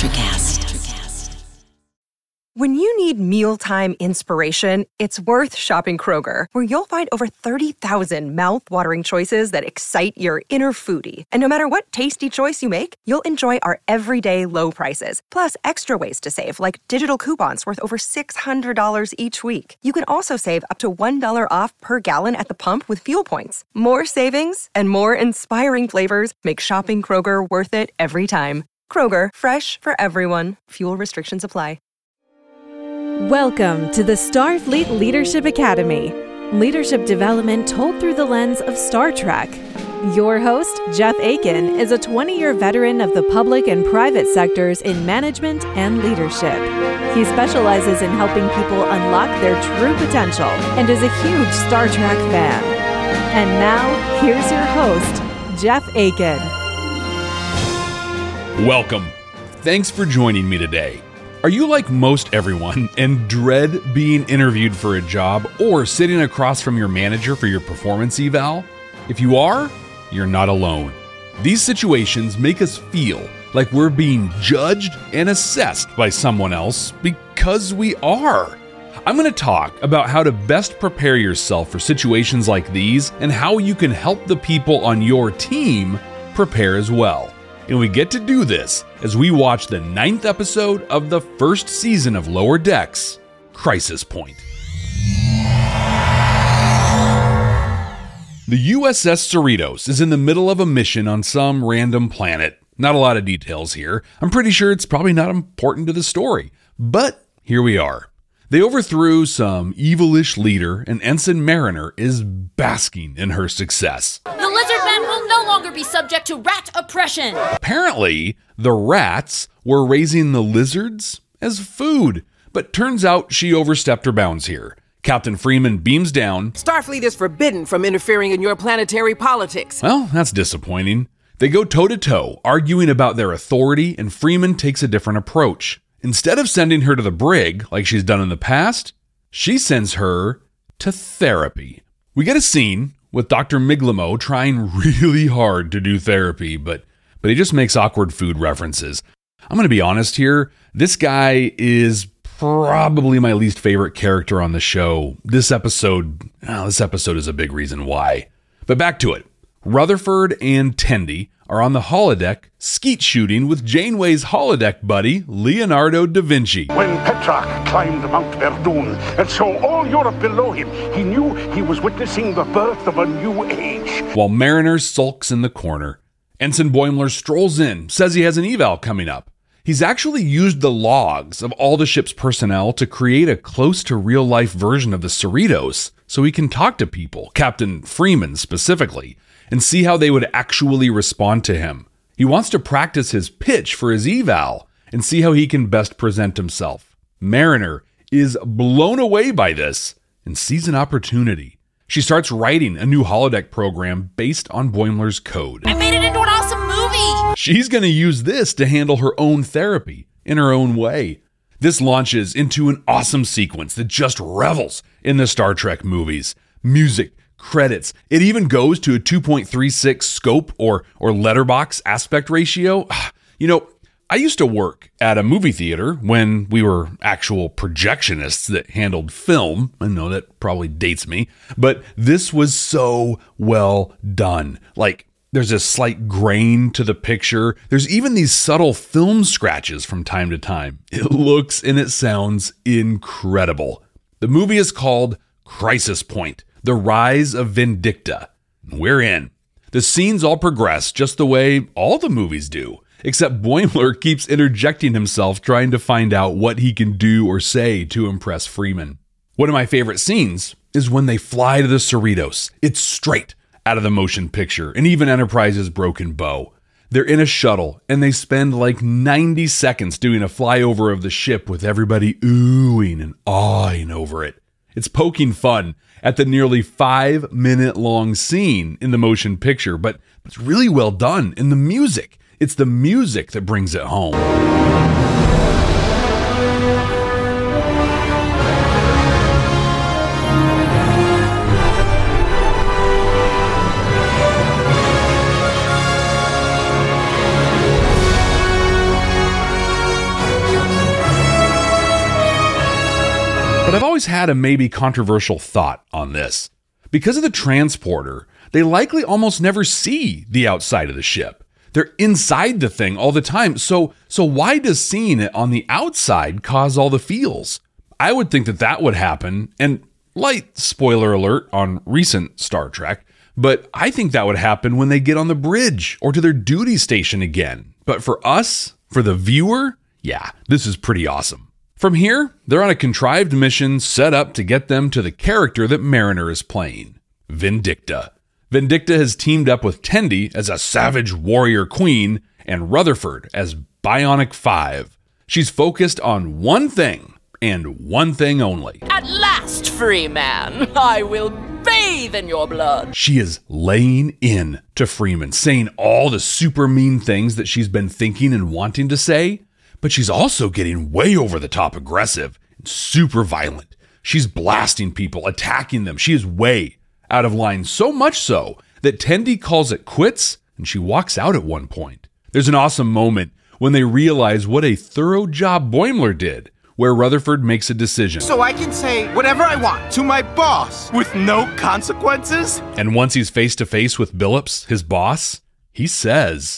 Electricast. When you need mealtime inspiration, it's worth shopping Kroger, where you'll find over 30,000 mouth-watering choices that excite your inner foodie. And no matter what tasty choice you make, you'll enjoy our everyday low prices, plus extra ways to save, like digital coupons worth over $600 each week. You can also save up to $1 off per gallon at the pump with fuel points. More savings and more inspiring flavors make shopping Kroger worth it every time. Kroger, fresh for everyone. Fuel restrictions apply. Welcome to the Starfleet Leadership Academy. Leadership development told through the lens of Star Trek. Your host, Jeff Aiken, is a 20-year veteran of the public and private sectors in management and leadership. He specializes in helping people unlock their true potential and is a huge Star Trek fan. And now, here's your host, Jeff Aiken. Welcome. Thanks for joining me today. Are you like most everyone and dread being interviewed for a job or sitting across from your manager for your performance eval? If you are, you're not alone. These situations make us feel like we're being judged and assessed by someone else because we are. I'm going to talk about how to best prepare yourself for situations like these and how you can help the people on your team prepare as well. And we get to do this as we watch the 9th episode of the first season of Lower Decks, Crisis Point. The USS Cerritos is in the middle of a mission on some random planet. Not a lot of details here. I'm pretty sure it's probably not important to the story. But here we are. They overthrew some evilish leader, and Ensign Mariner is basking in her success. The lizard men will no longer be subject to rat oppression. Apparently, the rats were raising the lizards as food, but turns out she overstepped her bounds here. Captain Freeman beams down. Starfleet is forbidden from interfering in your planetary politics. Well, that's disappointing. They go toe-to-toe, arguing about their authority, and Freeman takes a different approach. Instead of sending her to the brig, like she's done in the past, she sends her to therapy. We get a scene with Dr. Miglimo trying really hard to do therapy, but he just makes awkward food references. I'm going to be honest here. This guy is probably my least favorite character on the show. This episode is a big reason why. But back to it. Rutherford and Tendi are on the holodeck skeet shooting with Janeway's holodeck buddy, Leonardo da Vinci. When Petrarch climbed Mount Verdun and saw all Europe below him, he knew he was witnessing the birth of a new age. While Mariner sulks in the corner, Ensign Boimler strolls in, says he has an eval coming up. He's actually used the logs of all the ship's personnel to create a close-to-real-life version of the Cerritos so he can talk to people, Captain Freeman specifically, and see how they would actually respond to him. He wants to practice his pitch for his eval and see how he can best present himself. Mariner is blown away by this and sees an opportunity. She starts writing a new holodeck program based on Boimler's code. I made it into an awesome movie! She's going to use this to handle her own therapy in her own way. This launches into an awesome sequence that just revels in the Star Trek movies. Music, credits. It even goes to a 2.36 scope or letterbox aspect ratio. You know, I used to work at a movie theater when we were actual projectionists that handled film. I know that probably dates me, but this was so well done. Like, there's a slight grain to the picture. There's even these subtle film scratches from time to time. It looks and it sounds incredible. The movie is called Crisis Point: The Rise of Vindicta. We're in. The scenes all progress just the way all the movies do, except Boimler keeps interjecting himself trying to find out what he can do or say to impress Freeman. One of my favorite scenes is when they fly to the Cerritos. It's straight out of the motion picture and even Enterprise's Broken Bow. They're in a shuttle and they spend like 90 seconds doing a flyover of the ship with everybody oohing and awing over it. It's poking fun at the nearly 5-minute long scene in the motion picture, but it's really well done. And the music, it's the music that brings it home. But I've always had a maybe controversial thought on this. Because of the transporter, they likely almost never see the outside of the ship. They're inside the thing all the time. So why does seeing it on the outside cause all the feels? I would think that would happen, and light spoiler alert on recent Star Trek, but I think that would happen when they get on the bridge or to their duty station again. But for us, for the viewer, yeah, this is pretty awesome. From here, they're on a contrived mission set up to get them to the character that Mariner is playing, Vindicta. Vindicta has teamed up with Tendi as a savage warrior queen and Rutherford as Bionic 5. She's focused on one thing and one thing only. At last, free man, I will bathe in your blood. She is laying in to Freeman, saying all the super mean things that she's been thinking and wanting to say, but she's also getting way over the top aggressive and super violent. She's blasting people, attacking them. She is way out of line, so much so that Tendi calls it quits and she walks out at one point. There's an awesome moment when they realize what a thorough job Boimler did, where Rutherford makes a decision. So I can say whatever I want to my boss with no consequences? And once he's face to face with Billups, his boss, he says,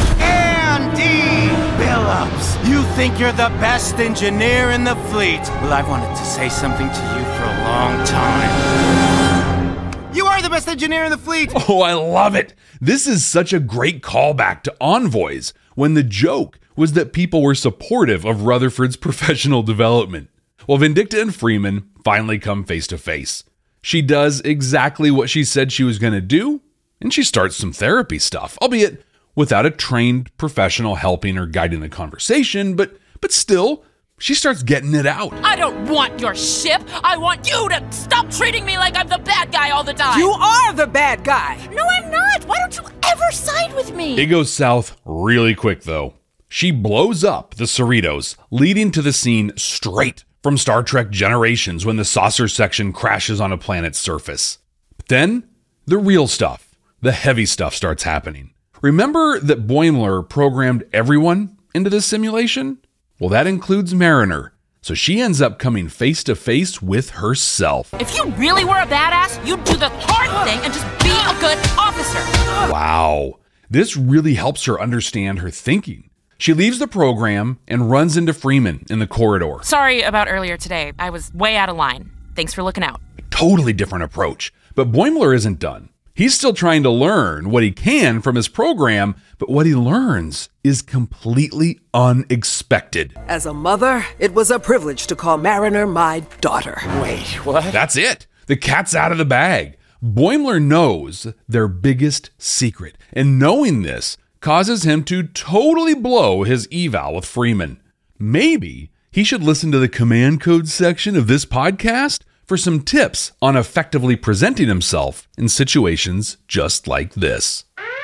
Andy Billups, you think you're the best engineer in the fleet. Well, I've wanted to say something to you for a long time. You are the best engineer in the fleet! Oh, I love it! This is such a great callback to Envoys, when the joke was that people were supportive of Rutherford's professional development. Well, Vindicta and Freeman finally come face to face. She does exactly what she said she was going to do, and she starts some therapy stuff, albeit without a trained professional helping or guiding the conversation, but still, she starts getting it out. I don't want your ship. I want you to stop treating me like I'm the bad guy all the time. You are the bad guy. No, I'm not. Why don't you ever side with me? It goes south really quick, though. She blows up the Cerritos, leading to the scene straight from Star Trek Generations when the saucer section crashes on a planet's surface. But then, the real stuff, the heavy stuff starts happening. Remember that Boimler programmed everyone into this simulation? Well, that includes Mariner. So she ends up coming face to face with herself. If you really were a badass, you'd do the hard thing and just be a good officer. Wow. This really helps her understand her thinking. She leaves the program and runs into Freeman in the corridor. Sorry about earlier today. I was way out of line. Thanks for looking out. A totally different approach. But Boimler isn't done. He's still trying to learn what he can from his program, but what he learns is completely unexpected. As a mother, it was a privilege to call Mariner my daughter. Wait, what? That's it. The cat's out of the bag. Boimler knows their biggest secret, and knowing this causes him to totally blow his eval with Freeman. Maybe he should listen to the command code section of this podcast for some tips on effectively presenting himself in situations just like this.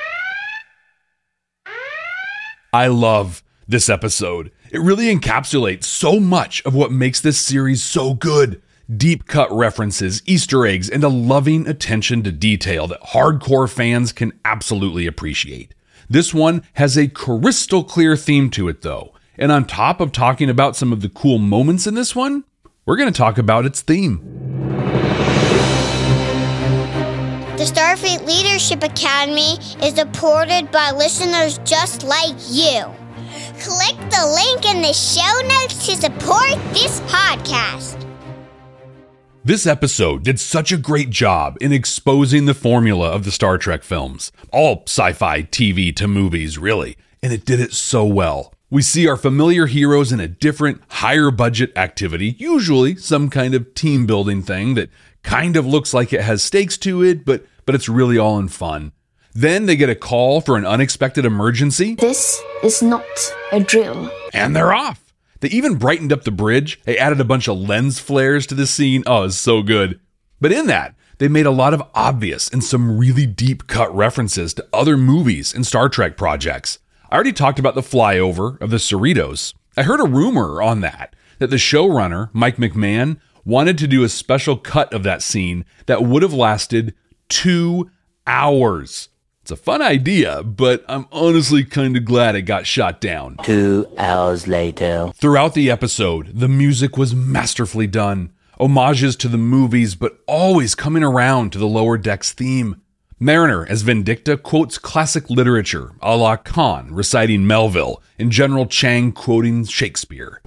I love this episode. It really encapsulates so much of what makes this series so good. Deep cut references, Easter eggs, and a loving attention to detail that hardcore fans can absolutely appreciate. This one has a crystal clear theme to it though. And on top of talking about some of the cool moments in this one, we're going to talk about its theme. The Starfleet Leadership Academy is supported by listeners just like you. Click the link in the show notes to support this podcast. This episode did such a great job in exposing the formula of the Star Trek films. All sci-fi TV to movies, really. And it did it so well. We see our familiar heroes in a different, higher budget activity, usually some kind of team building thing that kind of looks like it has stakes to it, but it's really all in fun. Then they get a call for an unexpected emergency. This is not a drill. And they're off. They even brightened up the bridge. They added a bunch of lens flares to the scene. Oh, it's so good. But in that, they made a lot of obvious and some really deep cut references to other movies and Star Trek projects. I already talked about the flyover of the Cerritos. I heard a rumor on that the showrunner, Mike McMahon, wanted to do a special cut of that scene that would have lasted 2 hours. It's a fun idea, but I'm honestly kind of glad it got shot down. 2 hours later. Throughout the episode, the music was masterfully done. homages to the movies, but always coming around to the Lower Decks theme. Mariner as Vindicta quotes classic literature, a la Khan reciting Melville, and General Chang quoting Shakespeare.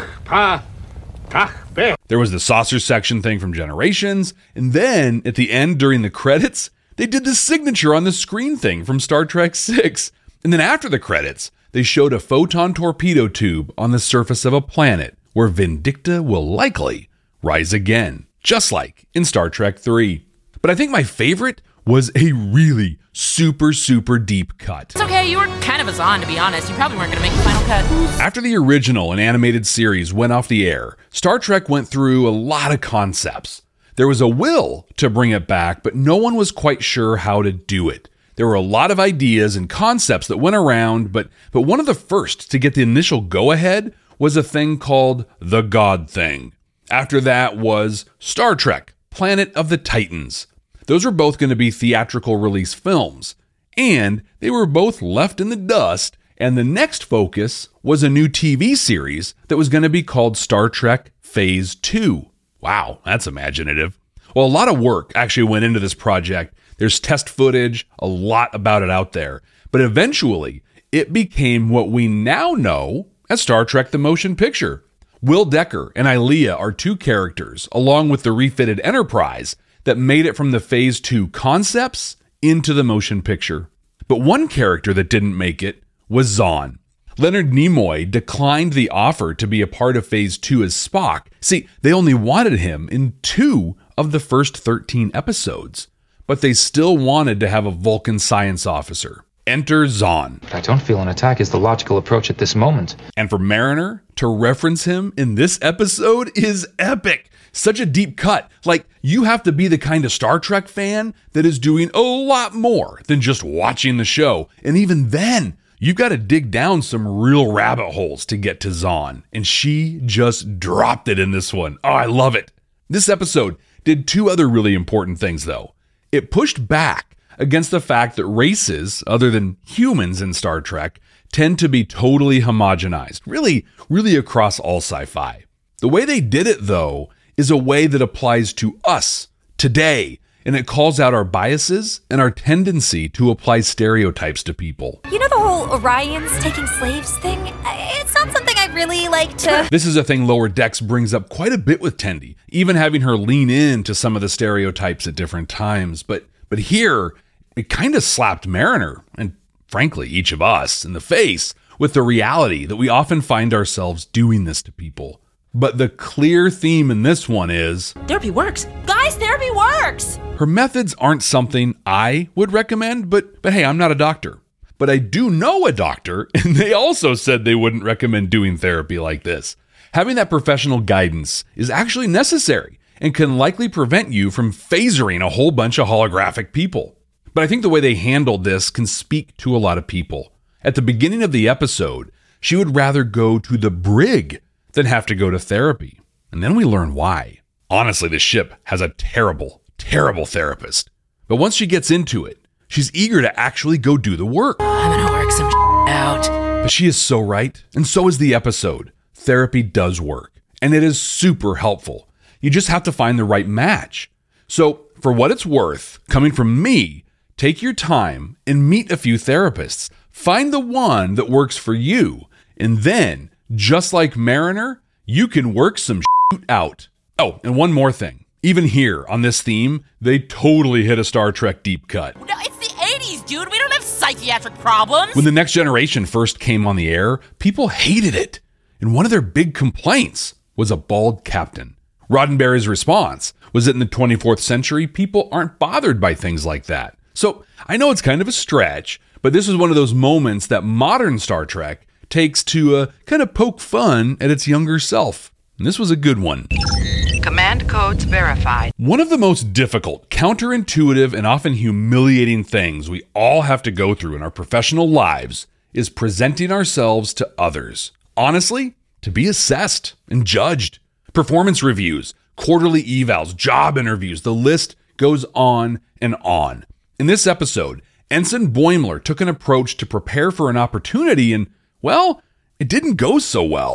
There was the saucer section thing from Generations, and then at the end during the credits, they did the signature on the screen thing from Star Trek VI. And then after the credits, they showed a photon torpedo tube on the surface of a planet where Vindicta will likely rise again, just like in Star Trek III. But I think my favorite was a really super deep cut. It's okay, you were kind of a Zahn, to be honest. You probably weren't going to make the final cut. After the original and animated series went off the air, Star Trek went through a lot of concepts. There was a will to bring it back, but no one was quite sure how to do it. There were a lot of ideas and concepts that went around, but one of the first to get the initial go-ahead was a thing called the God Thing. After that was Star Trek, Planet of the Titans. Those were both going to be theatrical release films, and they were both left in the dust, and the next focus was a new TV series that was going to be called Star Trek Phase 2. Wow, that's imaginative. Well, a lot of work actually went into this project. There's test footage, a lot about it out there, but eventually it became what we now know as Star Trek the Motion Picture. Will Decker and Ilia are two characters, along with the refitted Enterprise, that made it from the Phase 2 concepts into the motion picture. But one character that didn't make it was Zahn. Leonard Nimoy declined the offer to be a part of Phase 2 as Spock. See, they only wanted him in 2 of the first 13 episodes, but they still wanted to have a Vulcan science officer. Enter Zahn. I don't feel an attack is the logical approach at this moment. And for Mariner to reference him in this episode is epic. Such a deep cut. Like, you have to be the kind of Star Trek fan that is doing a lot more than just watching the show. And even then, you've got to dig down some real rabbit holes to get to Zahn. And she just dropped it in this one. Oh, I love it. This episode did 2 other really important things, though. It pushed back against the fact that races, other than humans in Star Trek, tend to be totally homogenized, really across all sci-fi. The way they did it, though, is a way that applies to us today, and it calls out our biases and our tendency to apply stereotypes to people. You know the whole Orions taking slaves thing? It's not something I really like to... This is a thing Lower Decks brings up quite a bit with Tendi, even having her lean into some of the stereotypes at different times. But here, it kind of slapped Mariner, and frankly, each of us, in the face with the reality that we often find ourselves doing this to people. But the clear theme in this one is... Therapy works. Guys, therapy works! Her methods aren't something I would recommend, but hey, I'm not a doctor. But I do know a doctor, and they also said they wouldn't recommend doing therapy like this. Having that professional guidance is actually necessary and can likely prevent you from phasering a whole bunch of holographic people. But I think the way they handled this can speak to a lot of people. At the beginning of the episode, she would rather go to the brig than have to go to therapy. And then we learn why. Honestly, the ship has a terrible therapist. But once she gets into it, she's eager to actually go do the work. I'm gonna work some out. But she is so right, and so is the episode. Therapy does work, and it is super helpful. You just have to find the right match. So, for what it's worth, coming from me, take your time and meet a few therapists. Find the one that works for you, and then, just like Mariner, you can work some shit out. Oh, and one more thing. Even here, on this theme, they totally hit a Star Trek deep cut. No, it's the 80s, dude. We don't have psychiatric problems. When The Next Generation first came on the air, people hated it. And one of their big complaints was a bald captain. Roddenberry's response was that in the 24th century, people aren't bothered by things like that. So I know it's kind of a stretch, but this is one of those moments that modern Star Trek takes to kind of poke fun at its younger self. And this was a good one. Command codes verified. One of the most difficult, counterintuitive, and often humiliating things we all have to go through in our professional lives is presenting ourselves to others. Honestly, to be assessed and judged. Performance reviews, quarterly evals, job interviews, the list goes on and on. In this episode, Ensign Boimler took an approach to prepare for an opportunity and, well, it didn't go so well.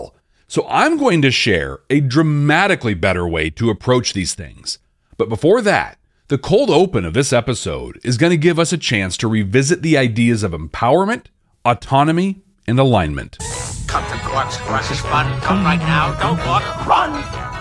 So I'm going to share a dramatically better way to approach these things. But before that, the cold open of this episode is going to give us a chance to revisit the ideas of empowerment, autonomy, and alignment. Come to Gork's Crush's Fun. Come right now. Don't walk. Run!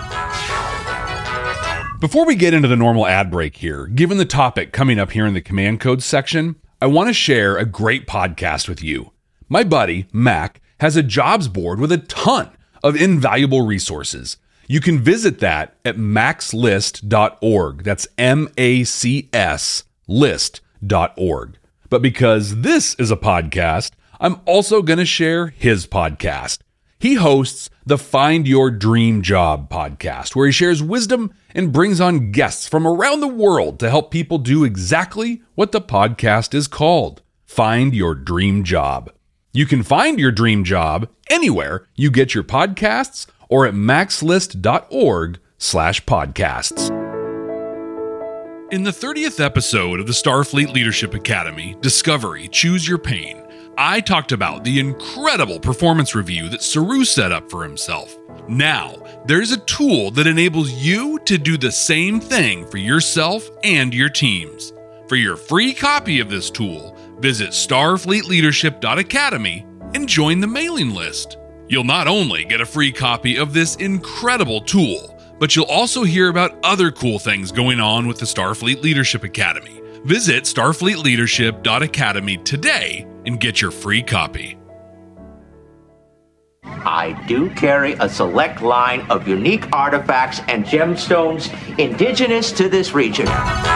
Before we get into the normal ad break here, given the topic coming up here in the command code section, I want to share a great podcast with you. My buddy, Mac, has a jobs board with a ton of invaluable resources. You can visit that at macslist.org. That's MACS list.org. But because this is a podcast, I'm also going to share his podcast. He hosts the Find Your Dream Job podcast, where he shares wisdom and brings on guests from around the world to help people do exactly what the podcast is called, Find Your Dream Job. You can find your dream job anywhere you get your podcasts or at macslist.org/podcasts. In the 30th episode of the Starfleet Leadership Academy, Discovery, Choose Your Pain, I talked about the incredible performance review that Saru set up for himself. Now, there's a tool that enables you to do the same thing for yourself and your teams. For your free copy of this tool, visit starfleetleadership.academy and join the mailing list. You'll not only get a free copy of this incredible tool, but you'll also hear about other cool things going on with the Starfleet Leadership Academy. Visit starfleetleadership.academy today and get your free copy. I do carry a select line of unique artifacts and gemstones indigenous to this region.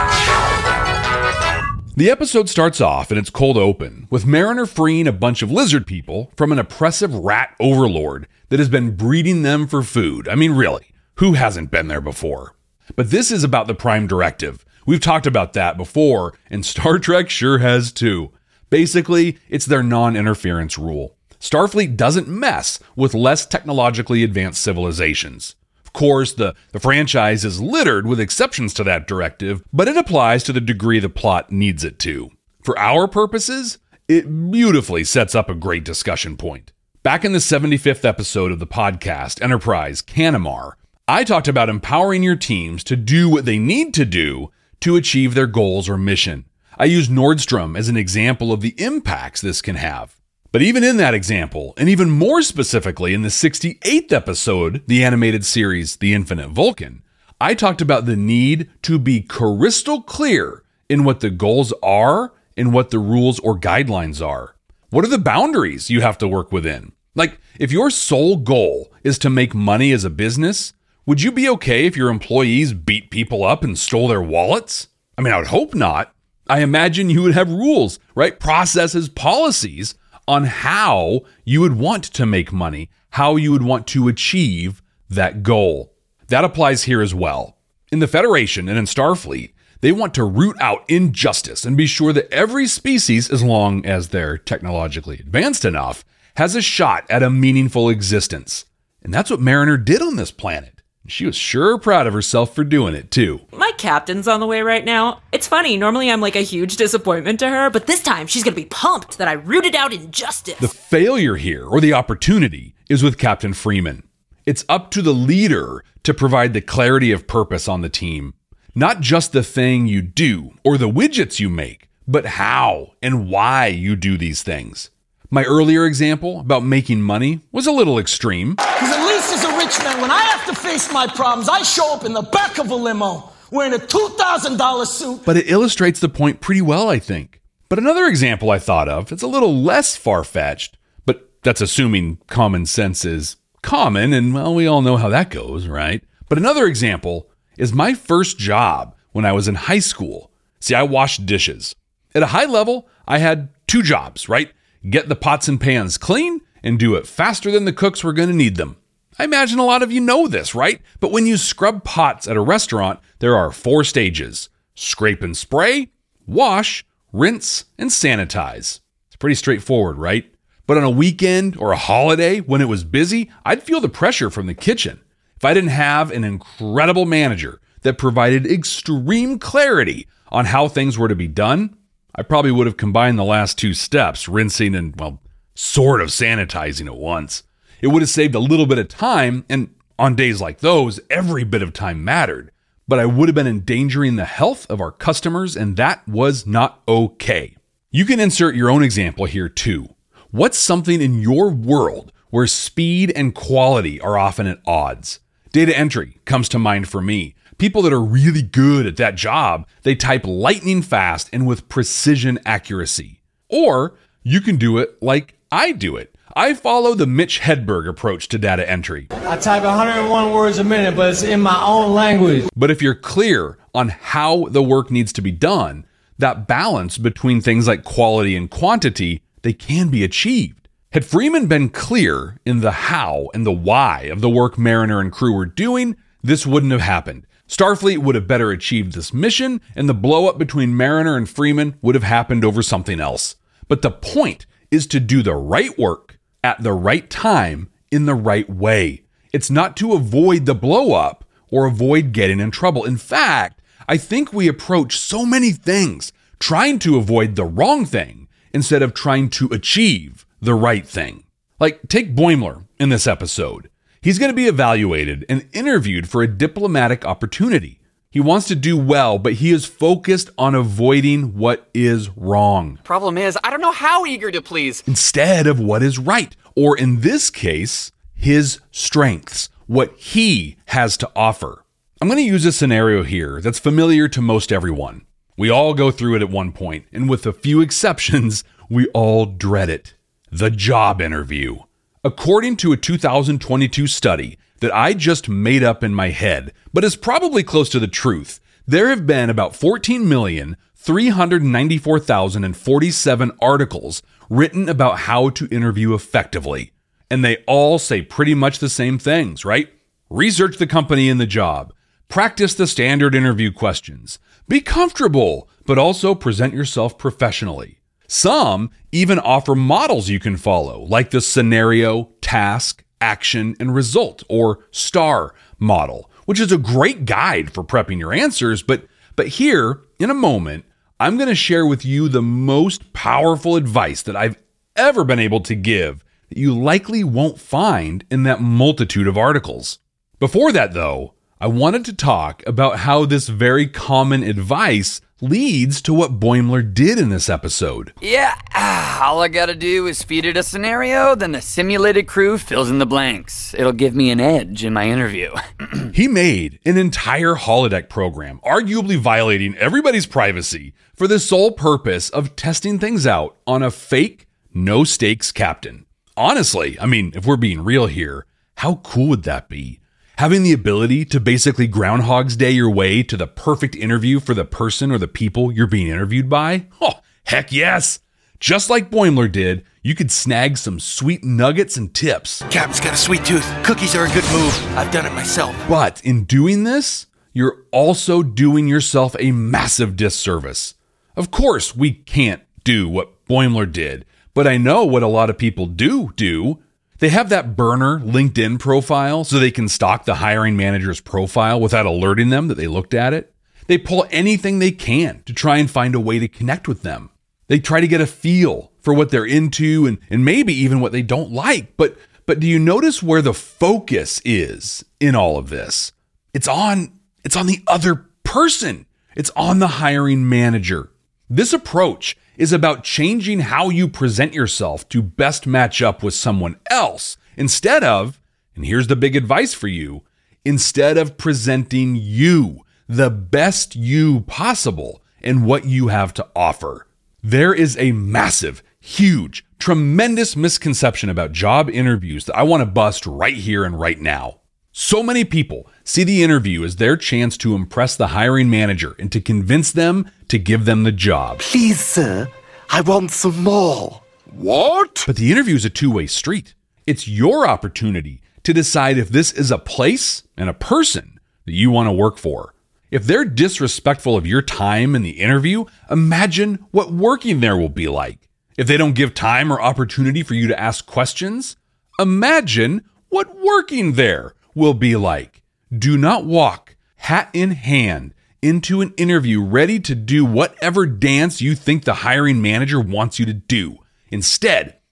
The episode starts off in its cold open with Mariner freeing a bunch of lizard people from an oppressive rat overlord that has been breeding them for food. I mean, really, who hasn't been there before? But this is about the Prime Directive. We've talked about that before, and Star Trek sure has too. Basically, it's their non-interference rule. Starfleet doesn't mess with less technologically advanced civilizations. Of course, the franchise is littered with exceptions to that directive, but it applies to the degree the plot needs it to. For our purposes, it beautifully sets up a great discussion point. Back in the 75th episode of the podcast, Enterprise, Canamar, I talked about empowering your teams to do what they need to do to achieve their goals or mission. I used Nordstrom as an example of the impacts this can have. But even in that example, and even more specifically in the 68th episode, the animated series The Infinite Vulcan, I talked about the need to be crystal clear in what the goals are and what the rules or guidelines are. What are the boundaries you have to work within? Like, if your sole goal is to make money as a business, would you be okay if your employees beat people up and stole their wallets? I mean, I would hope not. I imagine you would have rules, right? Processes, policies on how you would want to make money, how you would want to achieve that goal. That applies here as well. In the Federation and in Starfleet, they want to root out injustice and be sure that every species, as long as they're technologically advanced enough, has a shot at a meaningful existence. And that's what Mariner did on this planet. She was sure proud of herself for doing it, too. My captain's on the way right now. It's funny, normally I'm like a huge disappointment to her, but this time she's gonna be pumped that I rooted out injustice. The failure here, or the opportunity, is with Captain Freeman. It's up to the leader to provide the clarity of purpose on the team. Not just the thing you do or the widgets you make, but how and why you do these things. My earlier example about making money was a little extreme. Because at least as a rich man, when I have to face my problems, I show up in the back of a limo wearing a $2,000 suit. But it illustrates the point pretty well, I think. But another example I thought of, it's a little less far-fetched, but that's assuming common sense is common, and well, we all know how that goes, right? But another example is my first job when I was in high school. See, I washed dishes. At a high level, I had two jobs, right? Get the pots and pans clean and do it faster than the cooks were going to need them. I imagine a lot of you know this, right? But when you scrub pots at a restaurant, there are 4 stages: scrape and spray, wash, rinse, and sanitize. It's pretty straightforward, right? But on a weekend or a holiday when it was busy, I'd feel the pressure from the kitchen. If I didn't have an incredible manager that provided extreme clarity on how things were to be done, I probably would have combined the last 2 steps, rinsing and, well, sort of sanitizing at once. It would have saved a little bit of time, and on days like those, every bit of time mattered. But I would have been endangering the health of our customers, and that was not okay. You can insert your own example here too. What's something in your world where speed and quality are often at odds? Data entry comes to mind for me. People that are really good at that job, they type lightning fast and with precision accuracy. Or you can do it like I do it. I follow the Mitch Hedberg approach to data entry. I type 101 words a minute, but it's in my own language. But if you're clear on how the work needs to be done, that balance between things like quality and quantity, they can be achieved. Had Freeman been clear in the how and the why of the work Mariner and crew were doing, this wouldn't have happened. Starfleet would have better achieved this mission, and the blow-up between Mariner and Freeman would have happened over something else. But the point is to do the right work at the right time in the right way. It's not to avoid the blow-up or avoid getting in trouble. In fact, I think we approach so many things trying to avoid the wrong thing instead of trying to achieve the right thing. Like, take Boimler in this episode. He's going to be evaluated and interviewed for a diplomatic opportunity. He wants to do well, but he is focused on avoiding what is wrong. Problem is, I don't know how eager to please. Instead of what is right, or in this case, his strengths, what he has to offer. I'm going to use a scenario here that's familiar to most everyone. We all go through it at one point, and with a few exceptions, we all dread it. The job interview. According to a 2022 study that I just made up in my head, but is probably close to the truth, there have been about 14,394,047 articles written about how to interview effectively. And they all say pretty much the same things, right? Research the company and the job. Practice the standard interview questions. Be comfortable, but also present yourself professionally. Some even offer models you can follow, like the scenario, task, action, and result, or STAR model, which is a great guide for prepping your answers. But here, in a moment, I'm going to share with you the most powerful advice that I've ever been able to give that you likely won't find in that multitude of articles. Before that, though, I wanted to talk about how this very common advice leads to what Boimler did in this episode. Yeah, all I gotta do is feed it a scenario, then the simulated crew fills in the blanks. It'll give me an edge in my interview. He made an entire holodeck program, arguably violating everybody's privacy, for the sole purpose of testing things out on a fake, no-stakes captain. Honestly, I mean, if we're being real here, how cool would that be? Having the ability to basically Groundhog's Day your way to the perfect interview for the person or the people you're being interviewed by? Oh, heck yes! Just like Boimler did, you could snag some sweet nuggets and tips. Captain's got a sweet tooth. Cookies are a good move. I've done it myself. But in doing this, you're also doing yourself a massive disservice. Of course, we can't do what Boimler did, but I know what a lot of people do. They have that burner LinkedIn profile so they can stalk the hiring manager's profile without alerting them that they looked at it. They pull anything they can to try and find a way to connect with them. They try to get a feel for what they're into and maybe even what they don't like. But do you notice where the focus is in all of this? It's on the other person. It's on the hiring manager. This approach is about changing how you present yourself to best match up with someone else instead of, and here's the big advice for you, instead of presenting you, the best you possible, and what you have to offer. There is a massive, huge, tremendous misconception about job interviews that I want to bust right here and right now. So many people see the interview as their chance to impress the hiring manager and to convince them to give them the job. Please, sir, I want some more. What? But the interview is a two-way street. It's your opportunity to decide if this is a place and a person that you want to work for. If they're disrespectful of your time in the interview, imagine what working there will be like. If they don't give time or opportunity for you to ask questions, imagine what working there will be like. Do not walk, hat in hand, into an interview ready to do whatever dance you think the hiring manager wants you to do. Instead,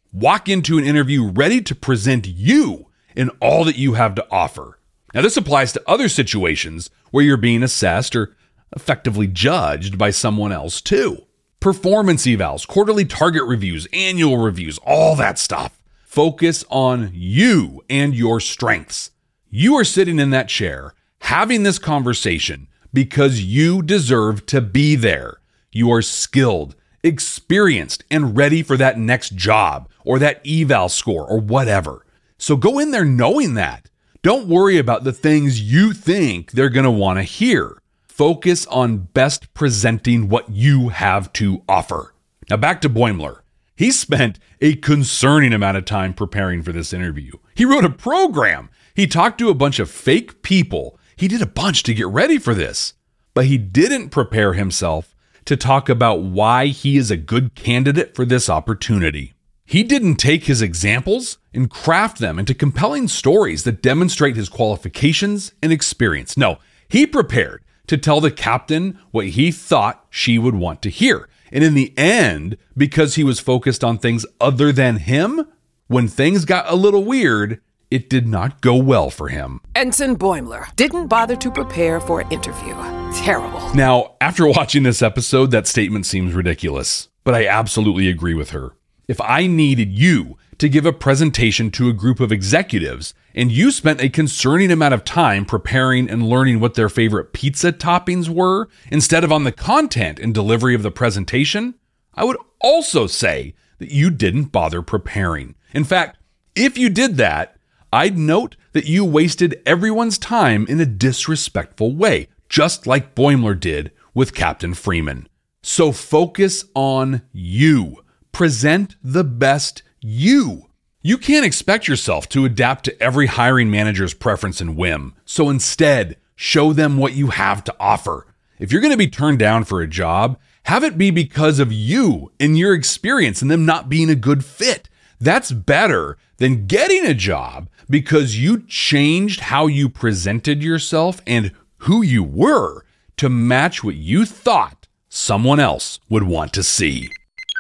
Walk into an interview ready to present you in all that you have to offer. Now, this applies to other situations where you're being assessed or effectively judged by someone else too. Performance evals, quarterly target reviews, annual reviews, all that stuff. Focus on you and your strengths. You are sitting in that chair having this conversation because you deserve to be there. You are skilled, experienced, and ready for that next job or that eval score or whatever. So go in there knowing that. Don't worry about the things you think they're going to want to hear. Focus on best presenting what you have to offer. Now back to Boimler. He spent a concerning amount of time preparing for this interview. He wrote a program. He talked to a bunch of fake people. He did a bunch to get ready for this. But he didn't prepare himself to talk about why he is a good candidate for this opportunity. He didn't take his examples and craft them into compelling stories that demonstrate his qualifications and experience. No, he prepared to tell the captain what he thought she would want to hear. And in the end, because he was focused on things other than him, when things got a little weird, it did not go well for him. Ensign Boimler didn't bother to prepare for an interview. Terrible. Now, after watching this episode, that statement seems ridiculous, but I absolutely agree with her. If I needed you to give a presentation to a group of executives and you spent a concerning amount of time preparing and learning what their favorite pizza toppings were instead of on the content and delivery of the presentation, I would also say that you didn't bother preparing. In fact, if you did that, I'd note that you wasted everyone's time in a disrespectful way, just like Boimler did with Captain Freeman. So focus on you. Present the best you. You can't expect yourself to adapt to every hiring manager's preference and whim. So instead, show them what you have to offer. If you're going to be turned down for a job, have it be because of you and your experience and them not being a good fit. That's better than getting a job because you changed how you presented yourself and who you were to match what you thought someone else would want to see.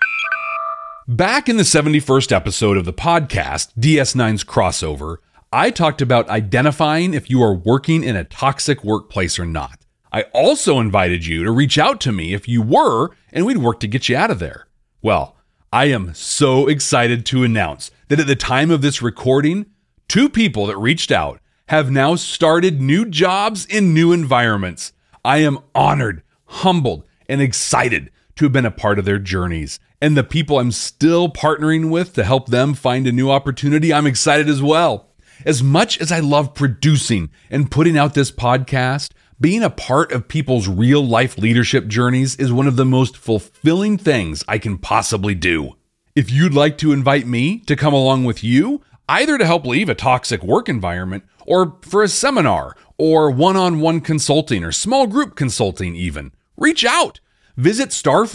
Back in the 71st episode of the podcast, DS9's Crossover, I talked about identifying if you are working in a toxic workplace or not. I also invited you to reach out to me if you were, and we'd work to get you out of there. Well, I am so excited to announce that at the time of this recording, 2 people that reached out have now started new jobs in new environments. I am honored, humbled, and excited to have been a part of their journeys. And the people I'm still partnering with to help them find a new opportunity, I'm excited as well. As much as I love producing and putting out this podcast, being a part of people's real life leadership journeys is one of the most fulfilling things I can possibly do. If you'd like to invite me to come along with you, either to help leave a toxic work environment or for a seminar or one-on-one consulting or small group consulting even, reach out. Visit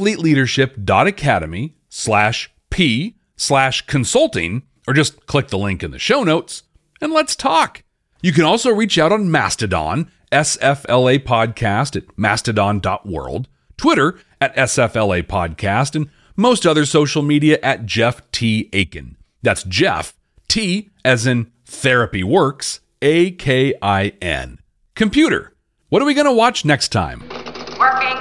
starfleetleadership.academy/p/consulting or just click the link in the show notes and let's talk. You can also reach out on Mastodon, SFLA Podcast at mastodon.world, Twitter at SFLA Podcast, and most other social media at Jeff T. Aiken. That's Jeff, T as in Therapy Works, A-K-I-N. Computer, what are we going to watch next time? Working.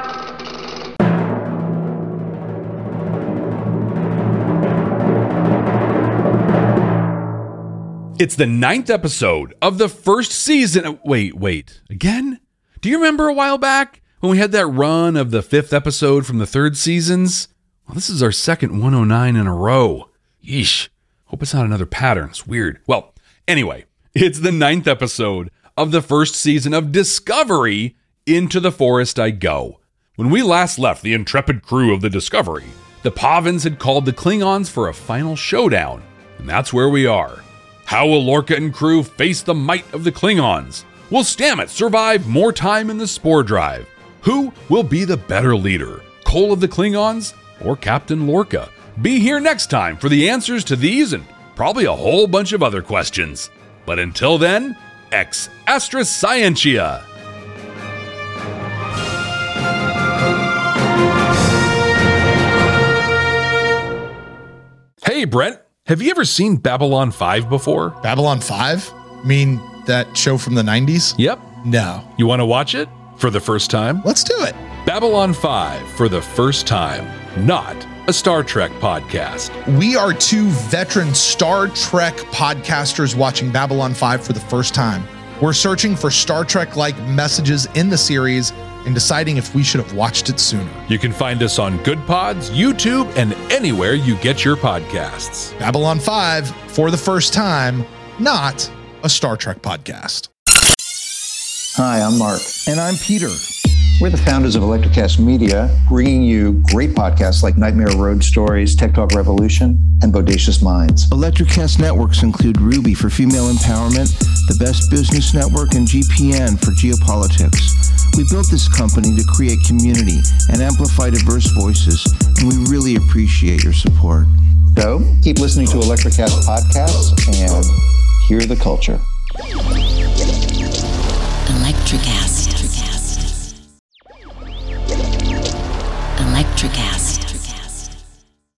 It's the 9th episode of the first season. Wait, again? Do you remember a while back when we had that run of the 5th episode from the 3rd seasons? Well, this is our second 109 in a row. Yeesh. Hope it's not another pattern. It's weird. Well, anyway, it's the 9th episode of the first season of Discovery, Into the Forest I Go. When we last left the intrepid crew of the Discovery, the Pavans had called the Klingons for a final showdown, and that's where we are. How will Lorca and crew face the might of the Klingons? Will Stamets survive more time in the Spore Drive? Who will be the better leader, Cole of the Klingons or Captain Lorca? Be here next time for the answers to these and probably a whole bunch of other questions. But until then, ex Astra Scientia! Hey, Brent. Have you ever seen Babylon 5 before? Babylon 5? I mean, that show from the 90s? Yep. No. You want to watch it for the first time? Let's do it. Babylon 5 for the first time, not a Star Trek podcast. We are two veteran Star Trek podcasters watching Babylon 5 for the first time. We're searching for Star Trek-like messages in the series and deciding if we should have watched it sooner. You can find us on Good Pods, YouTube, and anywhere you get your podcasts. Babylon 5 for the first time, not a Star Trek podcast. Hi, I'm Mark. And I'm Peter. We're the founders of Electrocast Media, bringing you great podcasts like Nightmare Road Stories, Tech Talk Revolution, and Bodacious Minds. Electrocast networks include Ruby for female empowerment, the Best Business Network, and GPN for geopolitics. We built this company to create community and amplify diverse voices, and we really appreciate your support. So, keep listening to Electrocast podcasts and hear the culture. Electrocast. Electrocast.